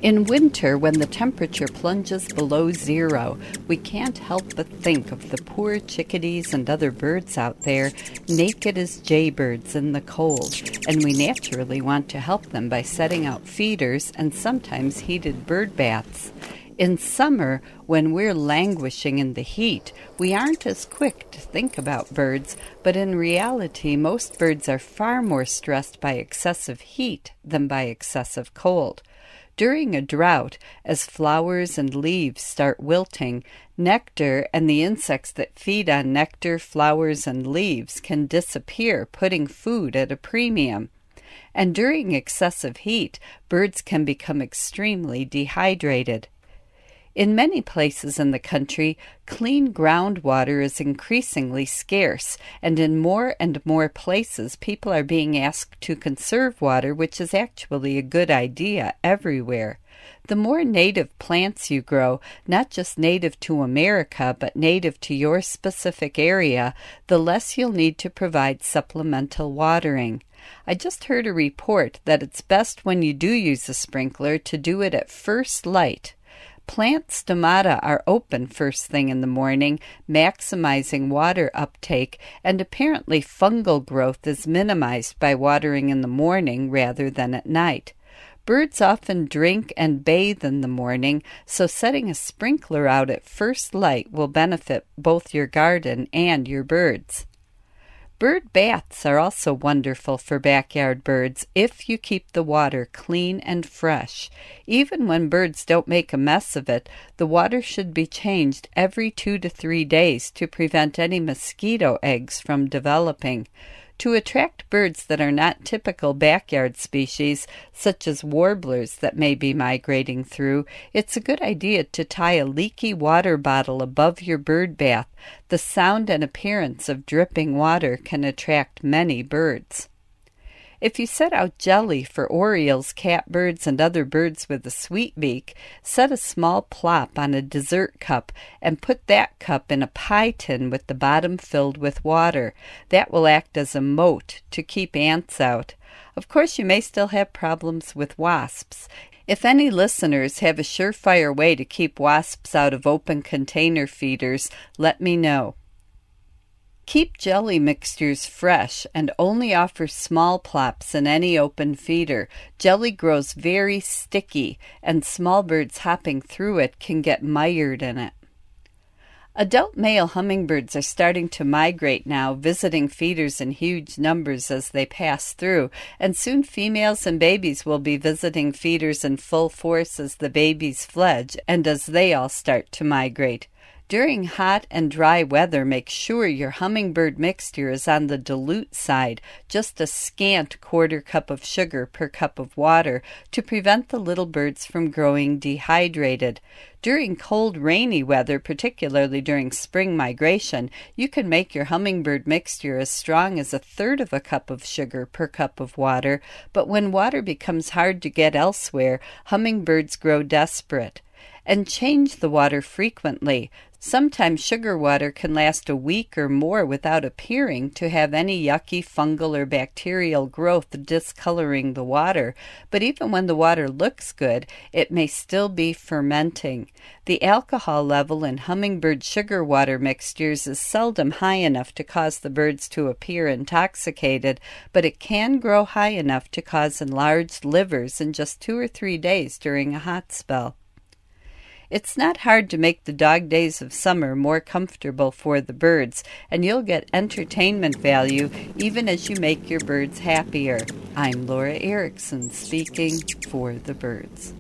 In winter, when the temperature plunges below zero, we can't help but think of the poor chickadees and other birds out there, naked as jaybirds in the cold, and we naturally want to help them by setting out feeders and sometimes heated bird baths. In summer, when we're languishing in the heat, we aren't as quick to think about birds, but in reality, most birds are far more stressed by excessive heat than by excessive cold. During a drought, as flowers and leaves start wilting, nectar and the insects that feed on nectar, flowers, and leaves can disappear, putting food at a premium. And during excessive heat, birds can become extremely dehydrated. In many places in the country, clean groundwater is increasingly scarce, and in more and more places people are being asked to conserve water, which is actually a good idea everywhere. The more native plants you grow, not just native to America, but native to your specific area, the less you'll need to provide supplemental watering. I just heard a report that it's best when you do use a sprinkler to do it at first light. Plant stomata are open first thing in the morning, maximizing water uptake, and apparently fungal growth is minimized by watering in the morning rather than at night. Birds often drink and bathe in the morning, so setting a sprinkler out at first light will benefit both your garden and your birds. Bird baths are also wonderful for backyard birds if you keep the water clean and fresh. Even when birds don't make a mess of it, the water should be changed every 2 to 3 days to prevent any mosquito eggs from developing. To attract birds that are not typical backyard species, such as warblers that may be migrating through, it's a good idea to tie a leaky water bottle above your bird bath. The sound and appearance of dripping water can attract many birds. If you set out jelly for orioles, catbirds, and other birds with a sweet beak, set a small plop on a dessert cup and put that cup in a pie tin with the bottom filled with water. That will act as a moat to keep ants out. Of course, you may still have problems with wasps. If any listeners have a surefire way to keep wasps out of open container feeders, let me know. Keep jelly mixtures fresh and only offer small plops in any open feeder. Jelly grows very sticky, and small birds hopping through it can get mired in it. Adult male hummingbirds are starting to migrate now, visiting feeders in huge numbers as they pass through, and soon females and babies will be visiting feeders in full force as the babies fledge and as they all start to migrate. During hot and dry weather, make sure your hummingbird mixture is on the dilute side, just a scant 1/4 cup of sugar per cup of water, to prevent the little birds from growing dehydrated. During cold, rainy weather, particularly during spring migration, you can make your hummingbird mixture as strong as 1/3 cup of sugar per cup of water, but when water becomes hard to get elsewhere, hummingbirds grow desperate. And change the water frequently. Sometimes sugar water can last a week or more without appearing to have any yucky fungal or bacterial growth discoloring the water, but even when the water looks good, it may still be fermenting. The alcohol level in hummingbird sugar water mixtures is seldom high enough to cause the birds to appear intoxicated, but it can grow high enough to cause enlarged livers in just 2 or 3 days during a hot spell. It's not hard to make the dog days of summer more comfortable for the birds, and you'll get entertainment value even as you make your birds happier. I'm Laura Erickson, speaking for the birds.